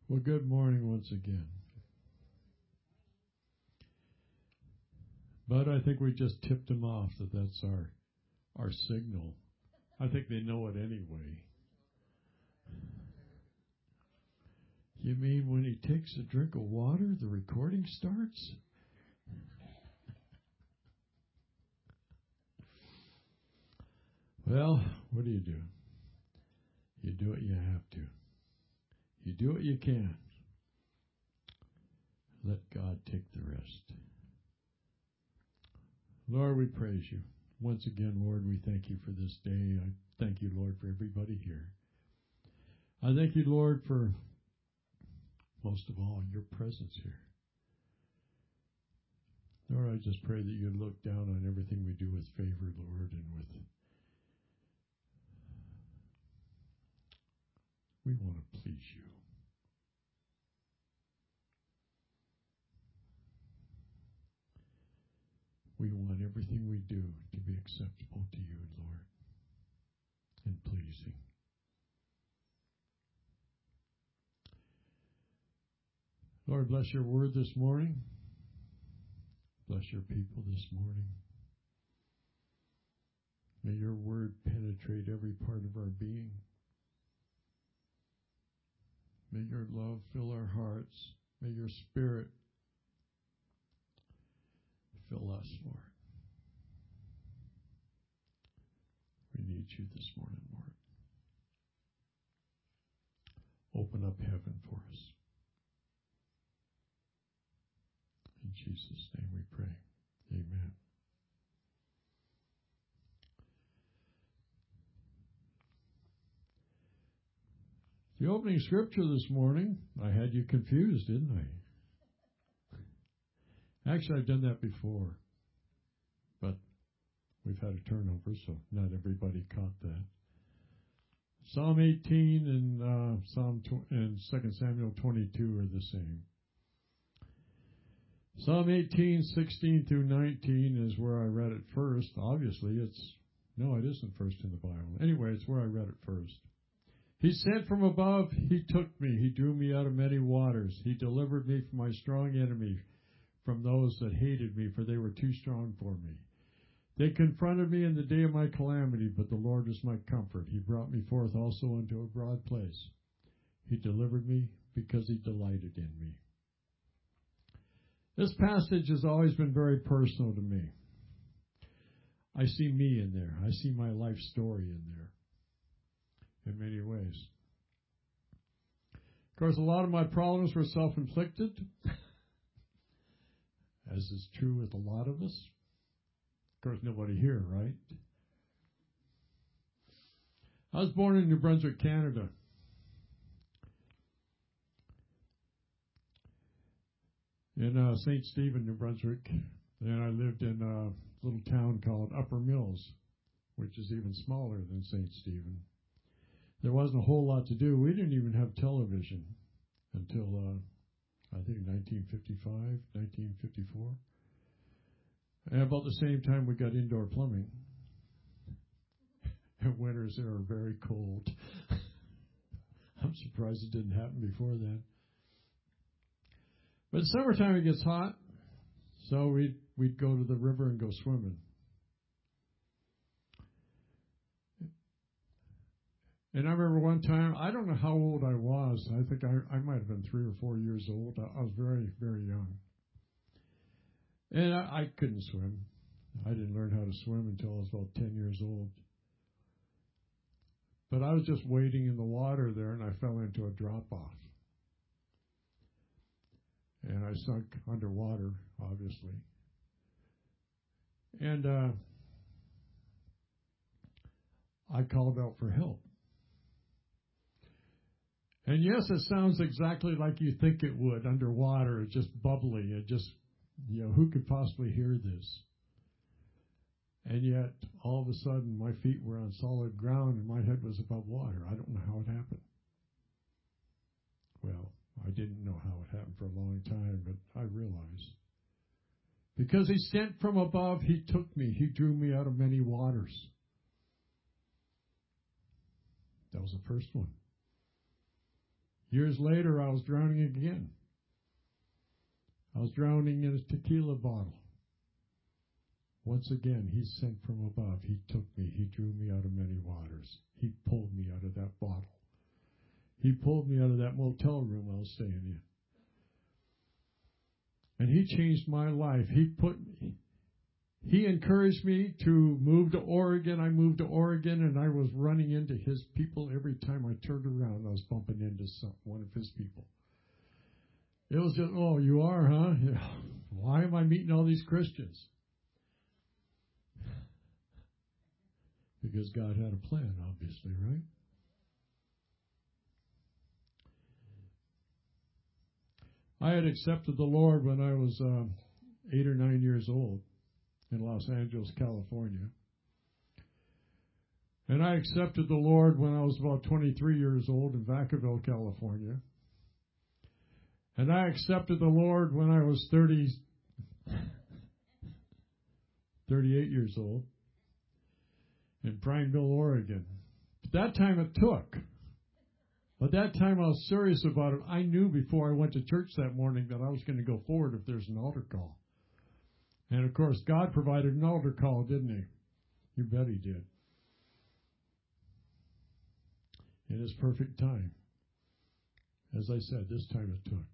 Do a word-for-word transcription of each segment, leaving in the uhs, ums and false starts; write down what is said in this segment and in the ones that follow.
Well, good morning once again. But I think we just tipped them off that that's our our signal. I think they know it anyway. You mean when he takes a drink of water, the recording starts? Well, what do you do? You do what you have to. You do what you can. Let God take the rest. Lord, we praise you. Once again, Lord, we thank you for this day. I thank you, Lord, for everybody here. I thank you, Lord, for most of all your presence here. Lord, I just pray that you look down on everything we do with favor, Lord, and with we want to please you. We want everything we do to be acceptable to you, Lord, and pleasing. Lord, bless your word this morning. Bless your people this morning. May your word penetrate every part of our being. May your love fill our hearts. May your spirit fill us, Lord. We need you this morning, Lord. Open up heaven for us. In Jesus' name we pray. Amen. The opening scripture this morning, I had you confused, didn't I? Actually, I've done that before, but we've had a turnover, so not everybody caught that. Psalm eighteen and uh, Psalm tw- and Second Samuel twenty-two are the same. Psalm eighteen, sixteen through nineteen is where I read it first. Obviously, it's no, it isn't first in the Bible. Anyway, it's where I read it first. He sent from above, he took me, he drew me out of many waters. He delivered me from my strong enemy, from those that hated me, for they were too strong for me. They confronted me in the day of my calamity, but the Lord was my comfort. He brought me forth also into a broad place. He delivered me because he delighted in me. This passage has always been very personal to me. I see me in there. I see my life story in there. In many ways. Of course, a lot of my problems were self-inflicted, as is true with a lot of us. Of course, nobody here, right? I was born in New Brunswick, Canada. In uh, Saint Stephen, New Brunswick. And I lived in a little town called Upper Mills, which is even smaller than Saint Stephen. There wasn't a whole lot to do. We didn't even have television until, uh, I think, nineteen fifty-five, nineteen fifty-four. And about the same time, we got indoor plumbing. And winters there are very cold. I'm surprised it didn't happen before then. But in summertime, it gets hot, so we'd, we'd go to the river and go swimming. And I remember one time, I don't know how old I was. I think I, I might have been three or four years old. I, I was very, very young. And I, I couldn't swim. I didn't learn how to swim until I was about ten years old. But I was just wading in the water there, and I fell into a drop-off. And I sunk underwater, obviously. And uh, I called out for help. And yes, it sounds exactly like you think it would underwater. It's just bubbly. It just, you know, who could possibly hear this? And yet, all of a sudden, my feet were on solid ground and my head was above water. I don't know how it happened. Well, I didn't know how it happened for a long time, but I realized. Because he sent from above, he took me. He drew me out of many waters. That was the first one. Years later, I was drowning again. I was drowning in a tequila bottle. Once again, he sent from above. He took me. He drew me out of many waters. He pulled me out of that bottle. He pulled me out of that motel room I was staying in. And he changed my life. He put me, he encouraged me to move to Oregon. I moved to Oregon, and I was running into his people every time I turned around. I was bumping into some, one of his people. It was just, oh, you are, huh? Why am I meeting all these Christians? Because God had a plan, obviously, right? I had accepted the Lord when I was uh, eight or nine years old in Los Angeles, California. And I accepted the Lord when I was about twenty-three years old in Vacaville, California. And I accepted the Lord when I was thirty, thirty-eight years old in Prineville, Oregon. At that time it took. But that time I was serious about it. I knew before I went to church that morning that I was going to go forward if there's an altar call. And of course, God provided an altar call, didn't he? You bet he did. In his perfect time. As I said, this time it took.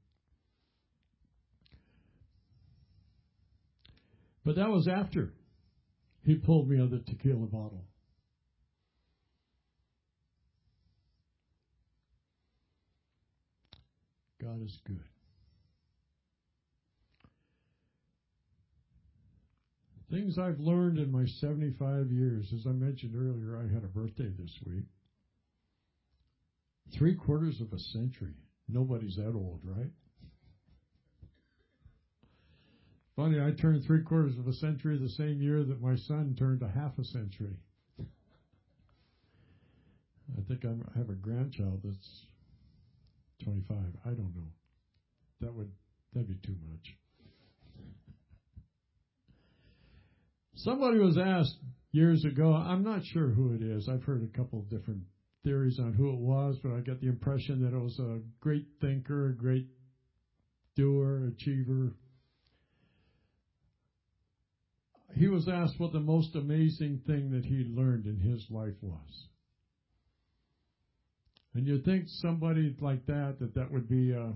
But that was after he pulled me out of the tequila bottle. God is good. Things I've learned in my seventy-five years. As I mentioned earlier, I had a birthday this week. Three quarters of a century. Nobody's that old, right? Funny, I turned three quarters of a century the same year that my son turned a half a century. I think I'm, I have a grandchild that's twenty-five. I don't know. That would that'd be too much. Somebody was asked years ago, I'm not sure who it is. I've heard a couple of different theories on who it was, but I get the impression that it was a great thinker, a great doer, achiever. He was asked what the most amazing thing that he learned in his life was. And you'd think somebody like that, that that would be, uh,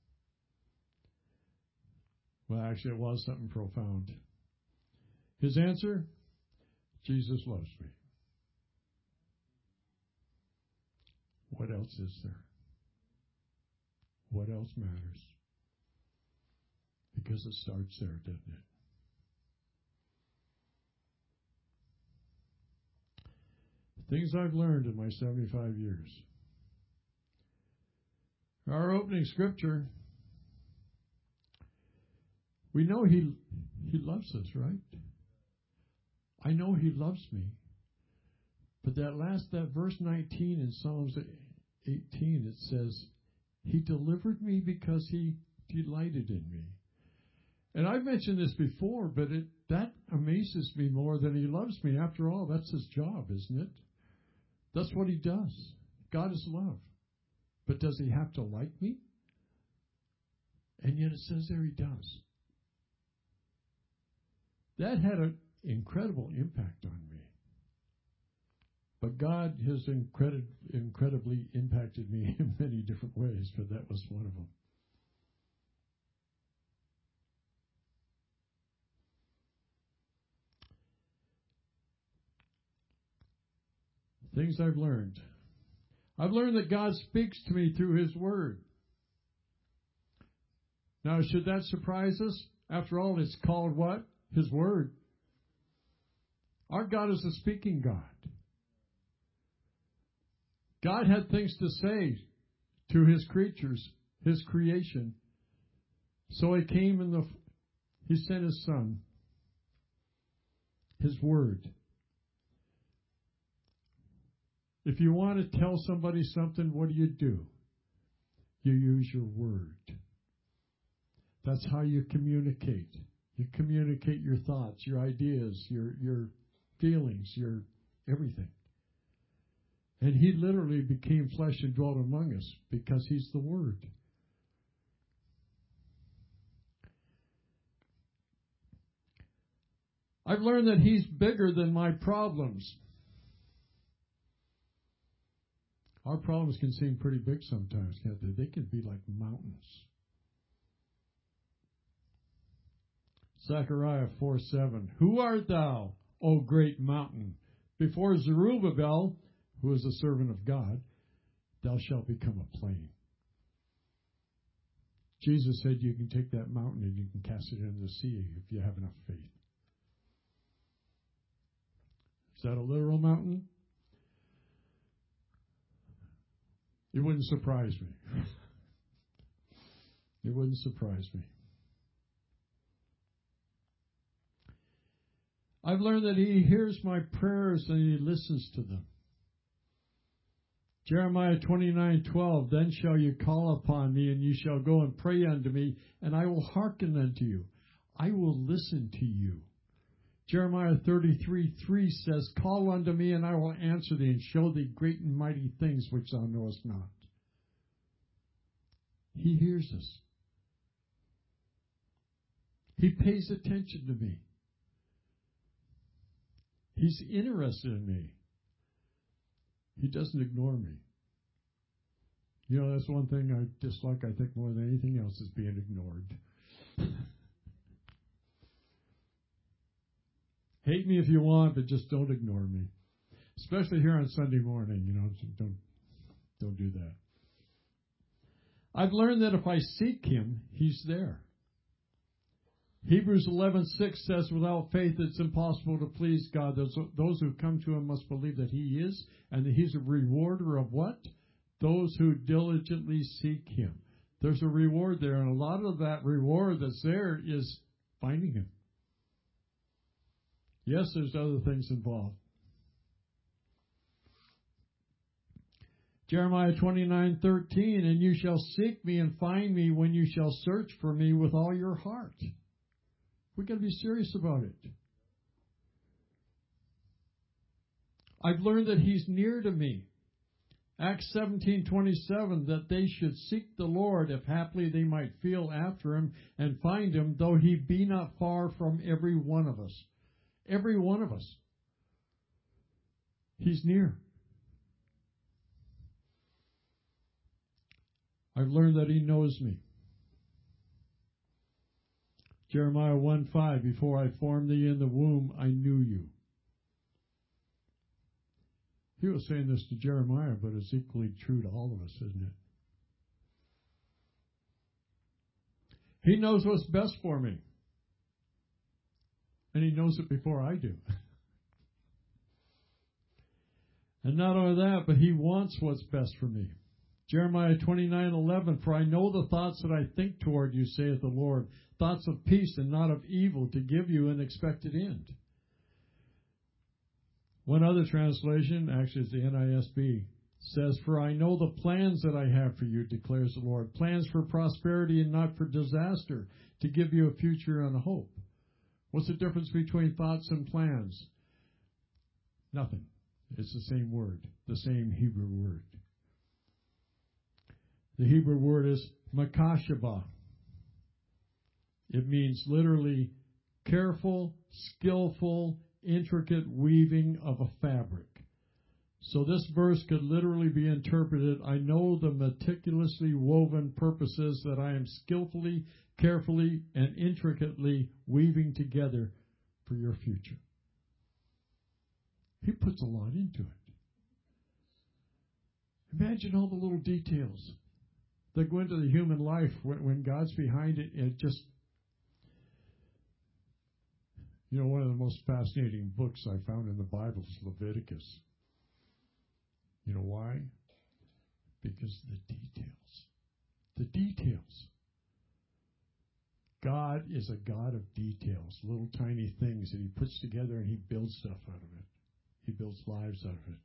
well, actually, it was something profound. His answer, Jesus loves me. What else is there? What else matters? Because it starts there, doesn't it? Things I've learned in my seventy-five years. Our opening scripture, we know he he loves us, right? I know he loves me. But that last, that verse nineteen in Psalms eighteen, it says, he delivered me because he delighted in me. And I've mentioned this before, but it that amazes me more than he loves me. After all, that's his job, isn't it? That's what he does. God is love. But does he have to like me? And yet it says there he does. That had an incredible impact on me. But God has incredi- incredibly impacted me in many different ways, but that was one of them. Things I've learned. I've learned that God speaks to me through his word. Now, should that surprise us? After all, it's called what? His word. Our God is a speaking God. God had things to say to his creatures, his creation. So he came in the, he sent his son, his word. If you want to tell somebody something, what do you do? You use your word. That's how you communicate. You communicate your thoughts, your ideas, your your feelings, your everything. And he literally became flesh and dwelt among us because he's the Word. I've learned that he's bigger than my problems. Our problems can seem pretty big sometimes, can't they? They can be like mountains. Zechariah four seven. Who art thou, O great mountain? Before Zerubbabel, who is a servant of God, thou shalt become a plain. Jesus said you can take that mountain and you can cast it into the sea if you have enough faith. Is that a literal mountain? It wouldn't surprise me. It wouldn't surprise me. I've learned that he hears my prayers and he listens to them. Jeremiah twenty-nine twelve, then shall you call upon me, and you shall go and pray unto me, and I will hearken unto you. I will listen to you. Jeremiah thirty-three three says, call unto me, and I will answer thee, and show thee great and mighty things which thou knowest not. He hears us. He pays attention to me. He's interested in me. He doesn't ignore me. You know, that's one thing I dislike, I think, more than anything else, is being ignored. Hate me if you want, but just don't ignore me. Especially here on Sunday morning, you know, don't, don't do that. I've learned that if I seek him, he's there. Hebrews eleven six says, without faith it's impossible to please God. Those, those who come to him must believe that he is, and that he's a rewarder of what? Those who diligently seek him. There's a reward there, and a lot of that reward that's there is finding him. Yes, there's other things involved. Jeremiah twenty-nine thirteen, and you shall seek me and find me when you shall search for me with all your heart. We've got to be serious about it. I've learned that he's near to me. Acts seventeen twenty-seven, that they should seek the Lord, if haply they might feel after him and find him, though he be not far from every one of us. Every one of us. He's near. I've learned that he knows me. Jeremiah one five, before I formed thee in the womb, I knew you. He was saying this to Jeremiah, but it's equally true to all of us, isn't it? He knows what's best for me. And he knows it before I do. And not only that, but he wants what's best for me. Jeremiah twenty-nine eleven, for I know the thoughts that I think toward you, saith the Lord, thoughts of peace and not of evil, to give you an expected end. One other translation, actually it's the N I S B, says, for I know the plans that I have for you, declares the Lord, plans for prosperity and not for disaster, to give you a future and a hope. What's the difference between thoughts and plans? Nothing. It's the same word, the same Hebrew word. The Hebrew word is makashaba. It means literally careful, skillful, intricate weaving of a fabric. So this verse could literally be interpreted, I know the meticulously woven purposes that I am skillfully, carefully, and intricately weaving together for your future. He puts a lot into it. Imagine all the little details that go into the human life when, when God's behind it. It just, you know, one of the most fascinating books I found in the Bible is Leviticus. You know why? Because the details. The details. God is a God of details, little tiny things that he puts together and he builds stuff out of it. He builds lives out of it.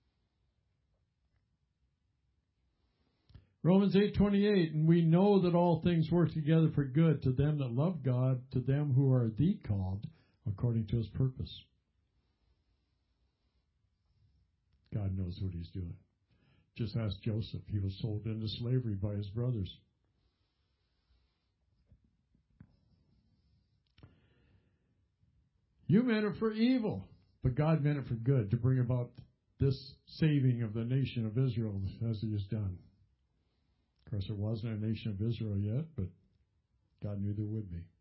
Romans eight twenty-eight, and we know that all things work together for good to them that love God, to them who are the called according to his purpose. God knows what he's doing. Just ask Joseph. He was sold into slavery by his brothers. You meant it for evil, but God meant it for good, to bring about this saving of the nation of Israel as he has done. Of course, there wasn't a nation of Israel yet, but God knew there would be.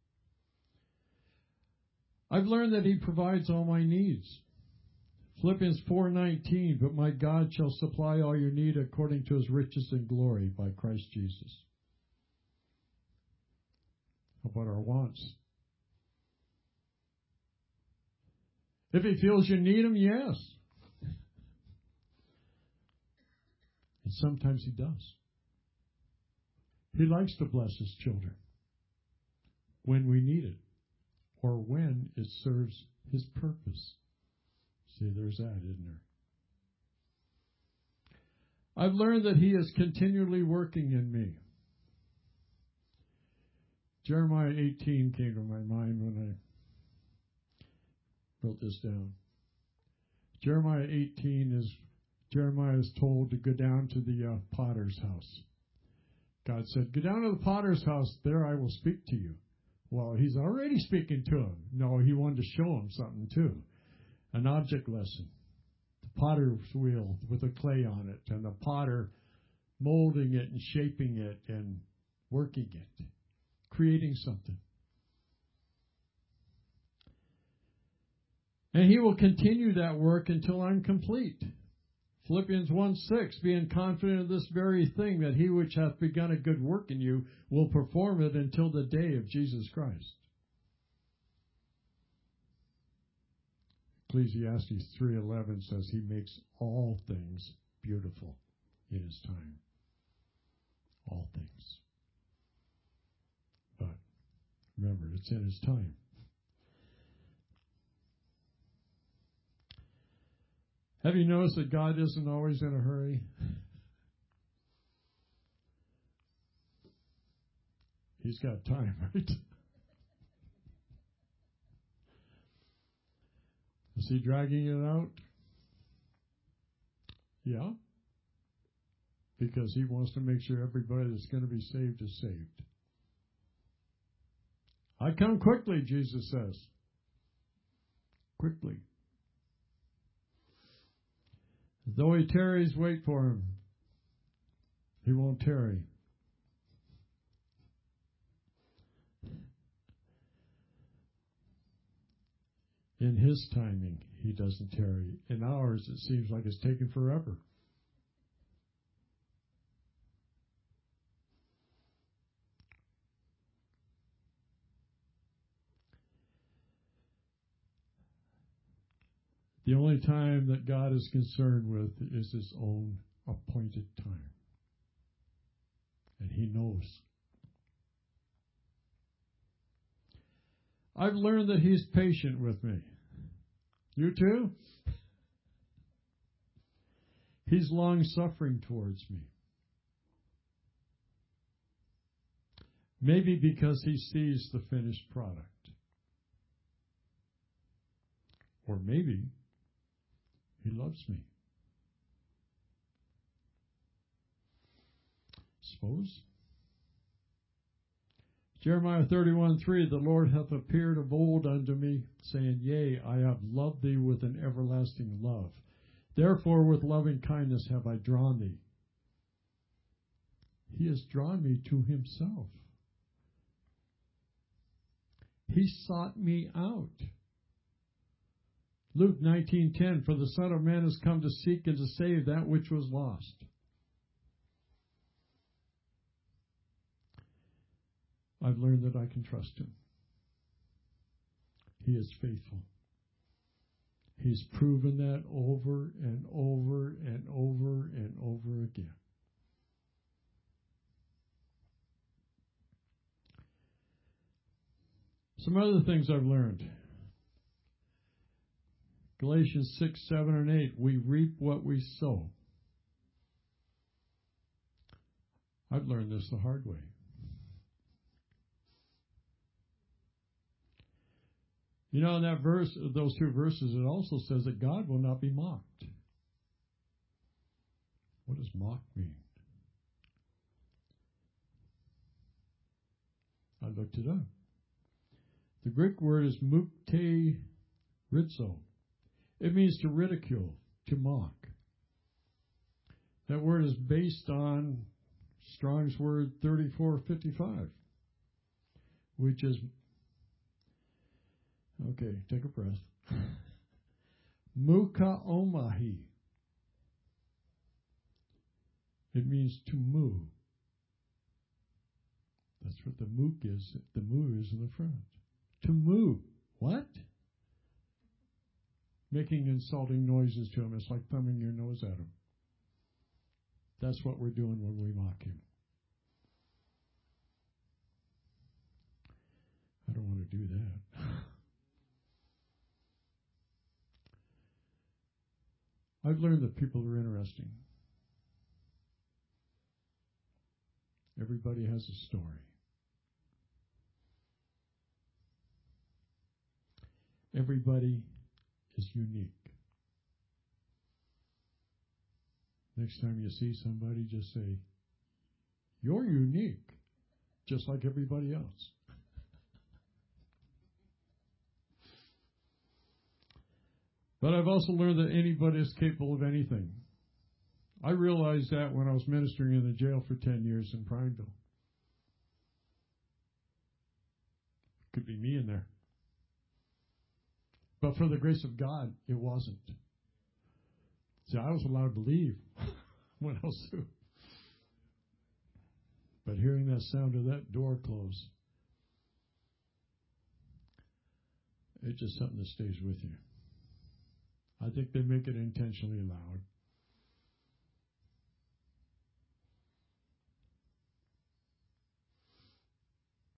I've learned that he provides all my needs. Philippians four nineteen, but my God shall supply all your need according to his riches and glory by Christ Jesus. How about our wants? If he feels you need him, yes. And sometimes he does. He likes to bless his children when we need it, or when it serves his purpose. See, there's that, isn't there? I've learned that he is continually working in me. Jeremiah eighteen came to my mind when I wrote this down. Jeremiah eighteen is, Jeremiah is told to go down to the uh, potter's house. God said, go down to the potter's house, there I will speak to you. Well, he's already speaking to him. No, he wanted to show him something too. An object lesson. The potter's wheel with the clay on it, and the potter molding it and shaping it and working it, creating something. And he will continue that work until I'm complete. Philippians one six, being confident of this very thing, that he which hath begun a good work in you will perform it until the day of Jesus Christ. Ecclesiastes three eleven says he makes all things beautiful in his time. All things. But remember, it's in his time. Have you noticed that God isn't always in a hurry? He's got time, right? Is he dragging it out? Yeah. Because he wants to make sure everybody that's going to be saved is saved. I come quickly, Jesus says. Quickly. Though he tarries, wait for him. He won't tarry. In his timing, he doesn't tarry. In ours, it seems like it's taken forever. The only time that God is concerned with is his own appointed time. And he knows. I've learned that he's patient with me. You too? He's long-suffering towards me. Maybe because he sees the finished product. Or maybe he loves me. Suppose. Jeremiah thirty-one three, the Lord hath appeared of old unto me, saying, Yea, I have loved thee with an everlasting love. Therefore with loving kindness have I drawn thee. He has drawn me to himself. He sought me out. Luke nineteen ten, for the Son of Man has come to seek and to save that which was lost. I've learned that I can trust him. He is faithful. He's proven that over and over and over and over again. Some other things I've learned. Galatians six, seven, and eight, we reap what we sow. I've learned this the hard way. You know, in that verse, those two verses, it also says that God will not be mocked. What does mock mean? I looked it up. The Greek word is mukte ritzo. It means to ridicule, to mock. That word is based on Strong's word thirty-four fifty-five, which is, okay, take a breath, mukaomahi. It means to moo. That's what the mook is. The moo is in the front. To moo. What? Making insulting noises to him. It's like thumbing your nose at him. That's what we're doing when we mock him. I don't want to do that. I've learned that people are interesting. Everybody has a story. Everybody is unique. Next time you see somebody, just say, "You're unique, just like everybody else." But I've also learned that anybody is capable of anything. I realized that when I was ministering in the jail for ten years in Prineville. Could be me in there. But for the grace of God, it wasn't. See, I was allowed to leave when I was through. But hearing that sound of that door close, it's just something that stays with you. I think they make it intentionally loud.